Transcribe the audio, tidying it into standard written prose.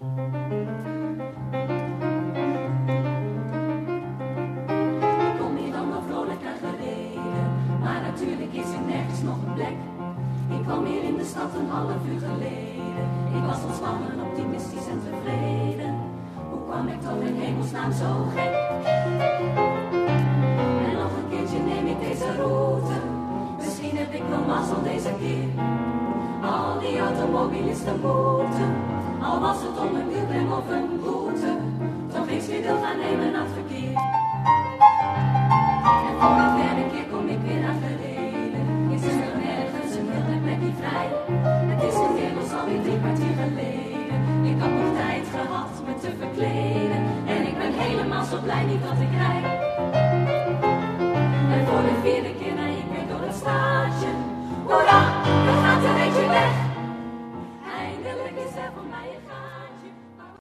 Ik kom hier dan wel vrolijk naar gereden, maar natuurlijk is er nergens nog een plek. Ik kwam hier in de stad een half uur geleden. Ik was ontspannen, optimistisch en tevreden. Hoe kwam ik toch in hemelsnaam zo gek? En nog een keertje neem ik deze route. Misschien heb ik wel mazzel deze keer. Al die automobilisten moeten